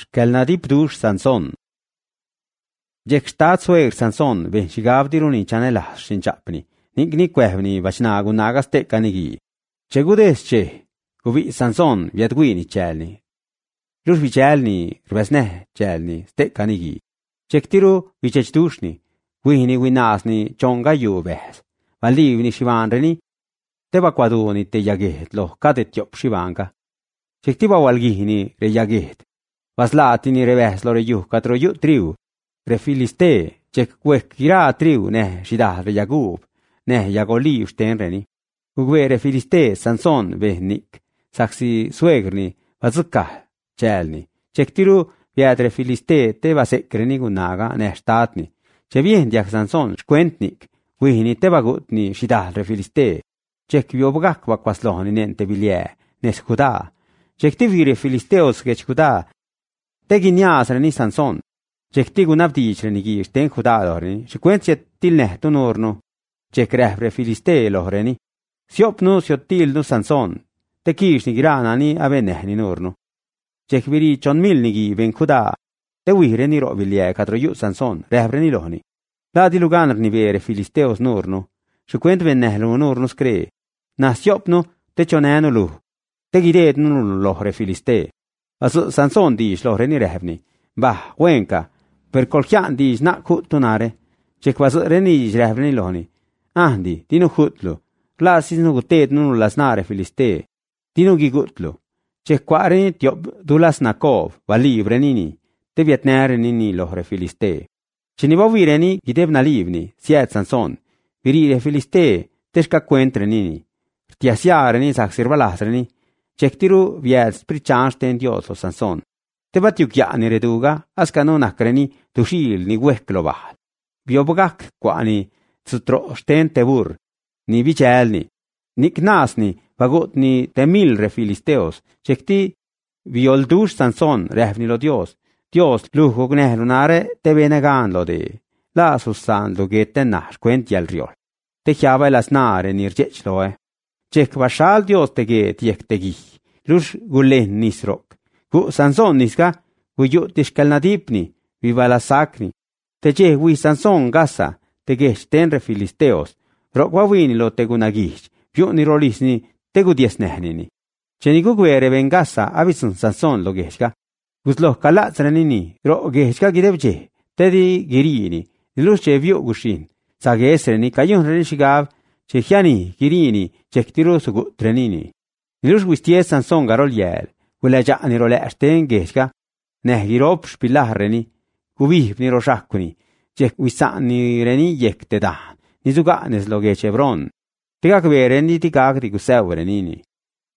Xkelnadip dush Sansón. Jek stat suegr Sansón ben shigavdiruni chanelas shinchapni. Ni cuevni bachnagu nagas tekanigi. Chegudes che, gubi Sansón viadguini chelni. Lus vichelni, rbesneh chelni, stekanigi. Chektiru vichechdushni, guini winasni chonga yubes. Valivni shivanreni, teba quaduni te yaget lo kadetiop shivanga. Chektiba walgihni re yaget. Vaslatini reves lo reyu katro yu triu. Re filiste, chek kwekira triu ne shidah re yagub. Neh yagoliv stenreni. Ugvere filiste Sansón behnik. Saksi suegrni vazukah chelni. Chektiru viadre filiste te vasekreni gunaga neh statni. Che bien diak Sansón shkuentnik. Wihini te vagutni shidah re filiste. Chek viobgak vakwaslohni nente bilie. Nes Judá. Chek ti vire filisteos gech Judá. Te ginias reni Sansón. Chek ti gunabdich reni gish ten Judá dorni. Shkuentjet tilneh tunurnu. Chek rehbre filiste lohreni. Siopnu siotilnu Sansón. Te kish ni giranani avenehni nurnu. Chek viri 1,000 nigi ven Judá. Te wihre ro bilie katro yu Sansón. Rehbre ni lohni. La di luganar ni vere filisteos nurnu. Shukwent venehlu nurnu skre. Na siopnu te chonenu lu. Te giret nu lohre filiste. Asu Sansón dish lohre ni rehbni. Bah, wenka. Per kolkyan dish na kutunare. Chek vasu reni rehbre ni lohni. Andi, dinu khutlu. Klasis nu gutet nu lasnare filiste. Dinu gigutlu. Chek kware tiop dulas nakov, valibre nini. Te vietnare nini lohre filiste. Cheniva vireni gideb nalivni, siet Sansón. Virire filiste, teshka cuentre nini. Tiasiare ni saxirvalasreni. Chektiru viet sprichansten Dios o Sansón. Te batiukiani reduga, aska no nakreni tushil ni wehklovah. Biobogak kwani tsutro sten tebur. Ni vichelni. Nik nasni, vagut ni temil re filisteos. Chekti violdush Sansón rehvni lo Dios. Dios lujo gnehlunare te venegan lo de. La susan lo gete nash cuenti al riol. Te chiava el asnare nirgech loe. Chek vashal Dios te get yek te gi. Lush gulen nisrok. Gu Sansón niska, gu yu tishkalnadipni, viva la sacri. Te che wi Sansón gasa, te gesh tenre filisteos. Rokwawini lo te gunagish, piu ni rolisni, te gu diesnehnini. Chenigu guere vengasa, avisun Sansón lo geshka. Guslo kalatzranini, ro geshka gidebje, tedi girini, lush che viu gushin. Sagesreni, kayun renishigav, che hiani, girini, chektiru sugu trenini. Lush wisties Sansón garol yel, gula jani role ashten geshka, neh girop shpilahreni, gubih ni roshakuni, chek wisani reni yek te dan. Nizuganes lo gechebron. Tigak vereni tigak di gusevrenini.